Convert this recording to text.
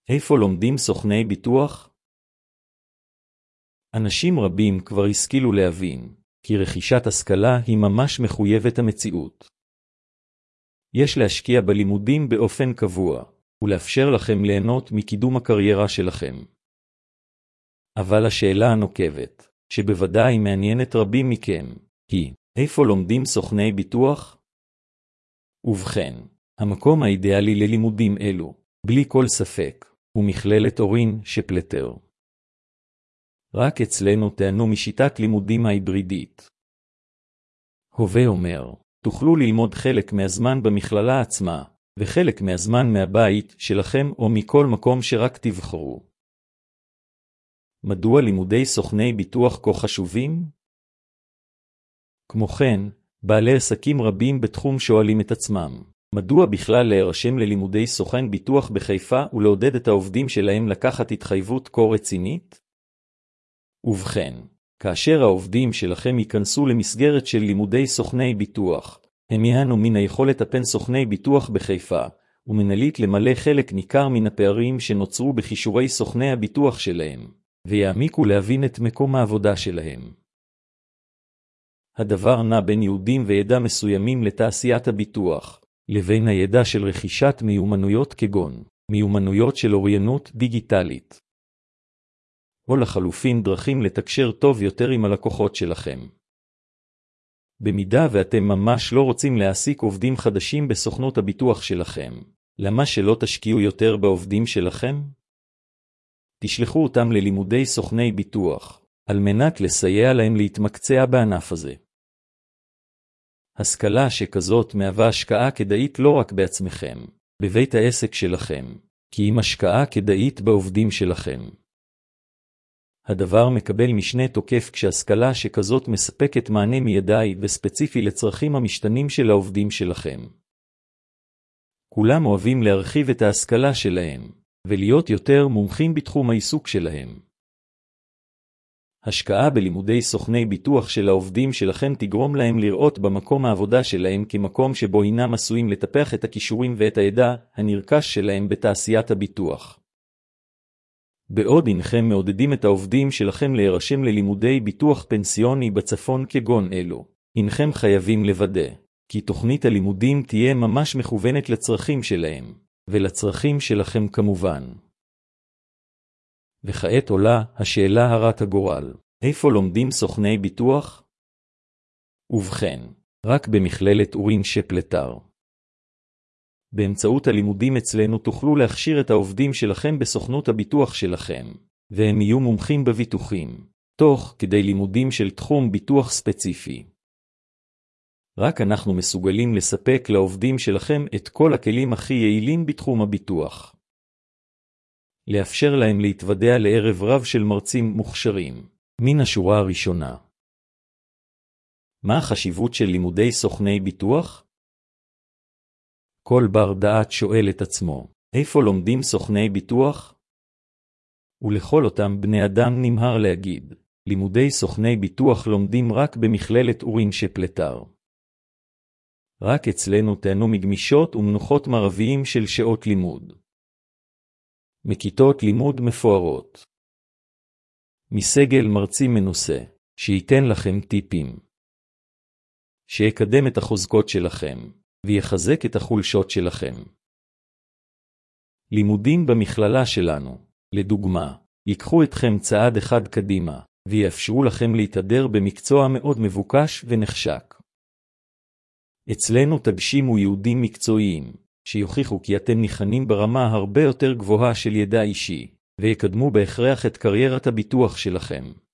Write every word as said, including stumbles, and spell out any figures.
איפה לומדים סוכני ביטוח? אנשים רבים כבר השכילו להבין, כי רכישת השכלה היא ממש מחויבת המציאות. יש להשקיע בלימודים באופן קבוע, ולאפשר לכם ליהנות מקידום הקריירה שלכם. אבל השאלה הנוקבת, שבוודאי מעניינת רבים מכם, היא, איפה לומדים סוכני ביטוח? ובכן, המקום האידיאלי ללימודים אלו, בלי כל ספק, הוא מכללת אורין שפלטר. רק אצלנו תענו משיטת לימודים ההיברידית. הווה אומר, תוכלו ללמוד חלק מהזמן במכללה עצמה, וחלק מהזמן מהבית שלכם או מכל מקום שרק תבחרו. מדוע לימודי סוכני ביטוח כה חשובים? כמו כן, בעלי עסקים רבים בתחום שואלים את עצמם, מדוע בכלל להירשם ללימודי סוכן ביטוח בחיפה ולעודד את העובדים שלהם לקחת התחייבות כה רצינית? ובכן, כאשר העובדים שלכם ייכנסו למסגרת של לימודי סוכני ביטוח, הם יהנו מן היכולת הפן סוכני ביטוח בחיפה, ומנהלית למלא חלק ניכר מן הפערים שנוצרו בכישורי סוכני הביטוח שלהם, ויעמיקו להבין את מקום העבודה שלהם. הדבר נע בין יהודים וידע מסוימים לתעשיית הביטוח, לבין הידע של רכישת מיומנויות כגון, מיומנויות של אוריינות דיגיטלית. או לחלופין דרכים לתקשר טוב יותר עם הלקוחות שלכם. במידה ואתם ממש לא רוצים להעסיק עובדים חדשים בסוכנות הביטוח שלכם, למה שלא תשקיעו יותר בעובדים שלכם? תשלחו אותם ללימודי סוכני ביטוח, על מנת לסייע להם להתמקצע בענף הזה. השכלה שכזאת מהווה השקעה כדאית לא רק בעצמכם, בבית העסק שלכם, כי אם השקעה כדאית בעובדים שלכם. הדבר מקבל משנה תוקף כשהשכלה שכזאת מספקת מענה מיידי וספציפי לצרכים המשתנים של העובדים שלכם. כולם אוהבים להרחיב את ההשכלה שלהם, ולהיות יותר מומחים בתחום העיסוק שלהם. השקעה בלימודי סוכני ביטוח של העובדים שלכם תגרום להם לראות במקום העבודה שלהם כמקום שבו אינם עשויים לטפח את הכישורים ואת הידע הנרכש שלהם בתעשיית הביטוח. בעוד אינכם מעודדים את העובדים שלכם להירשם ללימודי ביטוח פנסיוני בצפון כגון אלו, אינכם חייבים לוודא, כי תוכנית הלימודים תהיה ממש מכוונת לצרכים שלהם, ולצרכים שלכם כמובן. וכעת עולה השאלה הרת הגורל, איפה לומדים סוכני ביטוח? ובכן, רק במכללת אורין שפלטר. באמצעות הלימודים אצלנו תוכלו להכשיר את העובדים שלכם בסוכנות הביטוח שלכם, והם יהיו מומחים בביטוחים, תוך כדי לימודים של תחום ביטוח ספציפי. רק אנחנו מסוגלים לספק לעובדים שלכם את כל הכלים הכי יעילים בתחום הביטוח. לאפשר להם להתוודע לערב רב של מרצים מוכשרים, מן השורה הראשונה. מה החשיבות של לימודי סוכני ביטוח? כל בר דעת שואל את עצמו, איפה לומדים סוכני ביטוח? ולכל אותם בני אדם נמהר להגיד, לימודי סוכני ביטוח לומדים רק במכללת אורין שפלטר. רק אצלנו תענו מגמישות ומנוחות מרביים של שעות לימוד. מכיתות לימוד מפוארות. מסגל מרצים מנוסה, שייתן לכם טיפים. שיקדם את החוזקות שלכם, ויחזק את החולשות שלכם. לימודים במכללה שלנו, לדוגמה, ייקחו אתכם צעד אחד קדימה, ויאפשרו לכם להתהדר במקצוע מאוד מבוקש ונחשק. אצלנו תגשימו יהודים מקצועיים, שיוכיחו כי אתם ניחנים ברמה הרבה יותר גבוהה של ידע אישי, ויקדמו בהכרח את קריירת הביטוח שלכם.